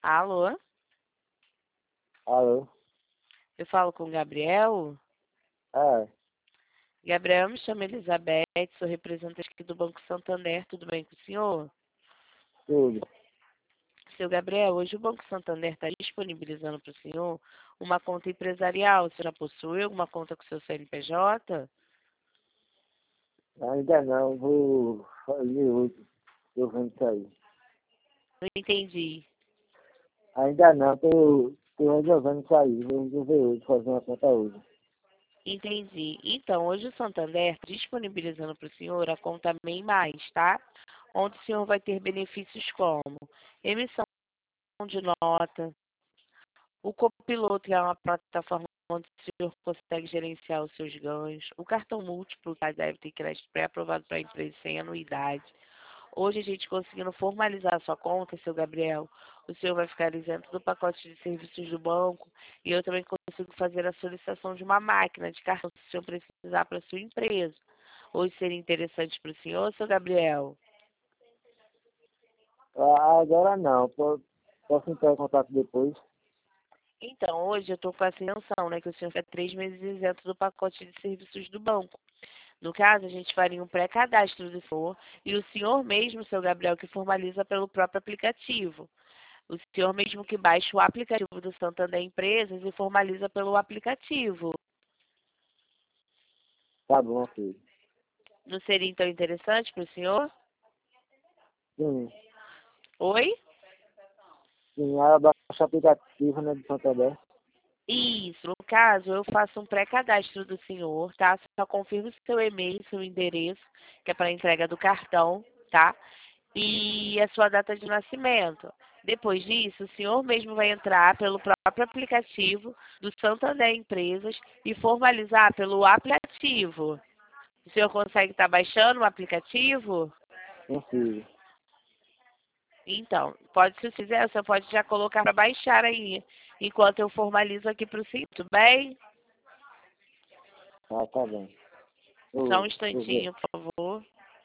Alô? Alô? Eu falo com o Gabriel? É, Gabriel, me chamo Elizabeth, sou representante aqui do Banco Santander, tudo bem com o senhor? tudo. Seu Gabriel, hoje o Banco Santander está disponibilizando para o senhor uma conta empresarial. Você já possui alguma conta com seu CNPJ? Ainda não, vou fazer hoje. Tô vendo isso aí. Não entendi. Ainda não, tô resolvendo isso aí. Vou resolver hoje, fazer uma conta hoje. Entendi. Então, hoje o Santander está disponibilizando para o senhor a conta MEI Mais, tá? Onde o senhor vai ter benefícios como emissão de nota, o Copiloto, que é uma plataforma onde o senhor consegue gerenciar os seus ganhos, o cartão múltiplo, que deve ter crédito pré-aprovado para a empresa sem anuidade. Hoje a gente conseguindo formalizar a sua conta, seu Gabriel, o senhor vai ficar isento do pacote de serviços do banco e eu também consigo fazer a solicitação de uma máquina de cartão se o senhor precisar para a sua empresa. Hoje seria interessante para o senhor, seu Gabriel? Agora não, posso entrar em contato depois? Então, hoje eu estou com essa intenção, né, que o senhor fica 3 meses isento do pacote de serviços do banco. No caso, a gente faria um pré-cadastro do senhor e o senhor mesmo, seu Gabriel, que formaliza pelo próprio aplicativo. O senhor mesmo que baixa o aplicativo do Santander Empresas e formaliza pelo aplicativo. Tá bom, filho. Não seria então interessante para o senhor? Sim, Oi? sim, aí abaixa o aplicativo, né, de Santander. Isso, no caso, eu faço um pré-cadastro do senhor, tá? Só confirmo seu e-mail, seu endereço, que é para entrega do cartão, tá? E a sua data de nascimento. Depois disso, o senhor mesmo vai entrar pelo próprio aplicativo do Santander Empresas e formalizar pelo aplicativo. O senhor consegue estar baixando o aplicativo? Consigo. Então, pode, se quiser, o senhor pode já colocar para baixar aí, enquanto eu formalizo aqui para o senhor, tudo bem? Tá bom. Só um Vou ver. instantinho, por favor.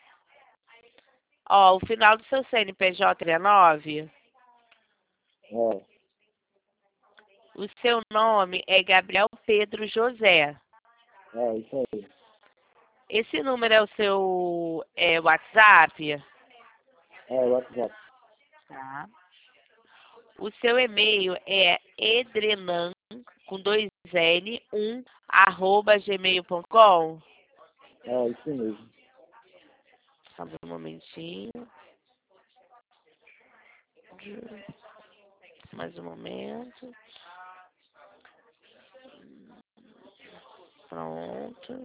Ó, o final do seu CNPJ é 9. É, O seu nome é Gabriel Pedro José. isso aí. Esse número é o seu WhatsApp? É, o WhatsApp. Tá. O seu e-mail é edrenan, com 2N, 1, @gmail.com. É, isso mesmo. Só um momentinho. Mais um momento. Pronto.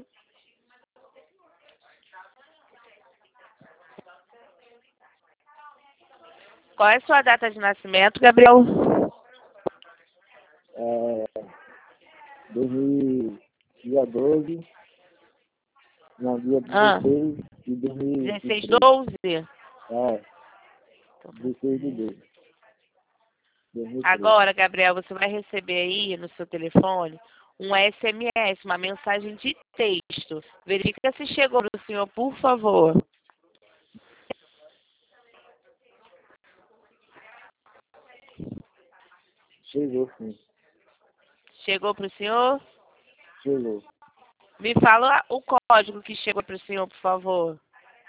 Qual é a sua data de nascimento, Gabriel? É, 2000, dia 12, não, dia Ah, 16 de 16, 2023. 12? É, Então tá 16 de certo. 12, 2013. Agora, Gabriel, você vai receber aí no seu telefone um SMS, uma mensagem de texto. Verifica se chegou para o senhor, por favor. Chegou, sim. Chegou para o senhor? Chegou. Me fala o código que chegou para o senhor, por favor.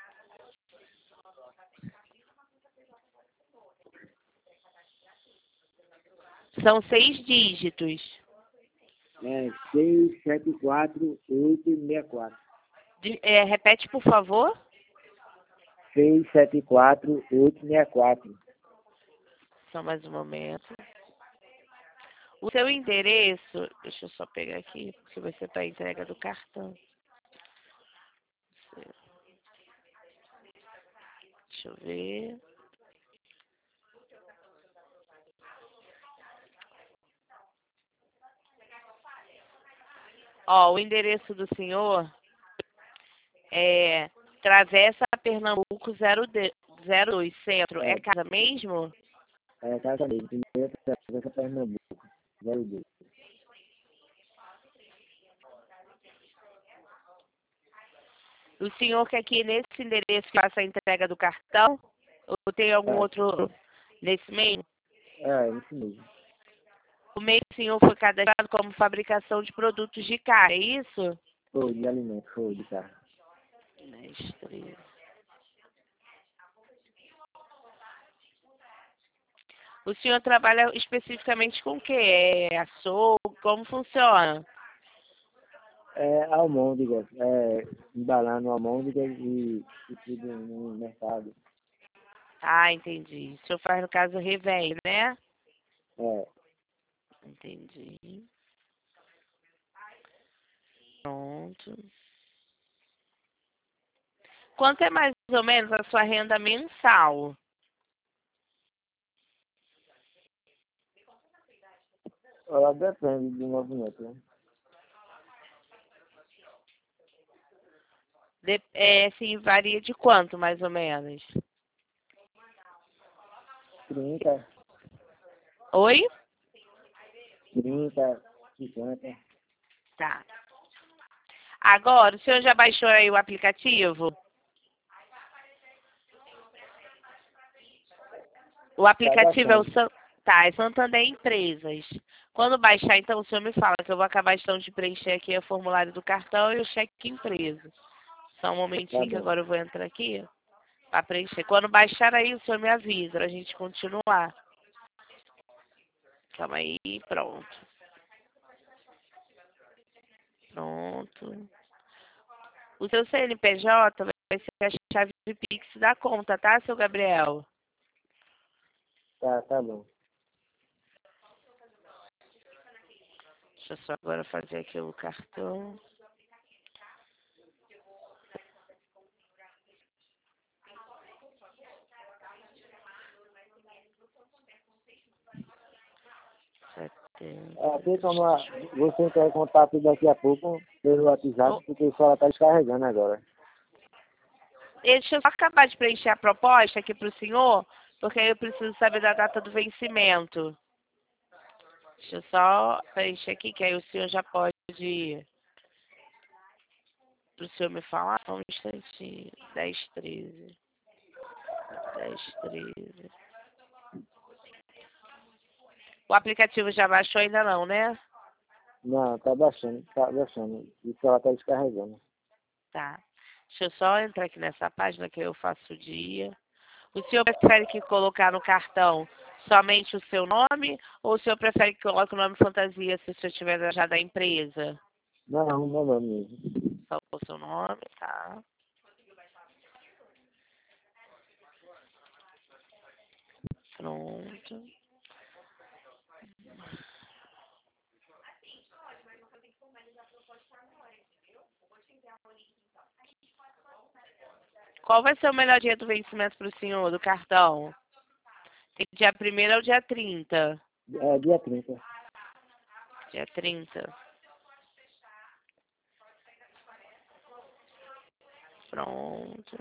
São 6 dígitos. É 674864. Repete, por favor. 674864. Só mais um momento. O seu endereço, deixa eu só pegar aqui, porque vai ser para a entrega do cartão. Deixa eu ver. Ó, o endereço do senhor é Travessa Pernambuco 02, Centro. É É, casa mesmo? é casa mesmo. Primeira travessa Pernambuco. 02. O senhor quer que nesse endereço faça a entrega do cartão? Ou tem algum É, outro nesse meio? É, isso mesmo. O MEI do senhor foi cadastrado como fabricação de produtos de carne, é isso? Foi de alimento, foi de carro. 10, 13. O senhor trabalha especificamente com o quê? É açougue? Como funciona? É almôndegas, embalando almôndegas e tudo no mercado. Ah, entendi. O senhor faz, no caso, revém, né? É, Entendi. Pronto. Quanto é mais ou menos a sua renda mensal? ela depende do movimento, né? Sim, varia de quanto, mais ou menos? 30, Oi? 30, 50. Tá. Agora, o senhor já baixou aí o aplicativo? O Tá aplicativo é o baixando. é Santander Empresas. Quando baixar, então, o senhor me fala que eu vou acabar então de preencher aqui o formulário do cartão e o cheque empresa. Só um Tá momentinho que bom, agora eu vou entrar aqui para preencher. Quando baixar aí, o senhor me avisa para a gente continuar. Calma aí, pronto. Pronto. O seu CNPJ vai ser a chave de Pix da conta, tá, seu Gabriel? tá bom. Deixa eu só agora fazer aqui o cartão. Tem como você entrar em contato daqui a pouco pelo WhatsApp, porque o celular tá descarregando agora. Deixa eu só acabar de preencher a proposta aqui para o senhor, porque aí eu preciso saber da data do vencimento. Deixa eu só preencher aqui, que aí o senhor já pode para o senhor me falar. Só um instantinho. 10, 13. 10, 13. O aplicativo já baixou ainda não, né? Não, tá baixando, tá baixando. E o celular tá descarregando. Tá. Deixa eu só entrar aqui nessa página que eu faço o dia. O senhor prefere que colocar no cartão somente o seu nome ou o senhor prefere que coloque o nome fantasia se o senhor tiver já da empresa? Não, não mesmo. Só o seu nome, tá? Pronto. Qual vai ser o melhor dia do vencimento para o senhor, do cartão? Tem dia 1º ou dia 30? É dia 30. Dia 30. Pronto.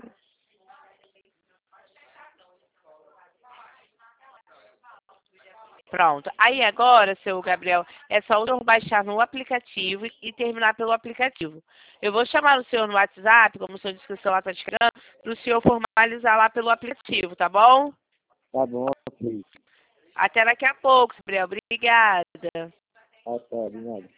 Pronto. Aí agora, seu Gabriel, é só o senhor baixar no aplicativo e terminar pelo aplicativo. Eu vou chamar o senhor no WhatsApp, como o senhor disse que o celular está descarregando, para o senhor formalizar lá pelo aplicativo, tá bom? Tá bom, ok. Até daqui a pouco, Gabriel. Obrigada. Tá, de nada.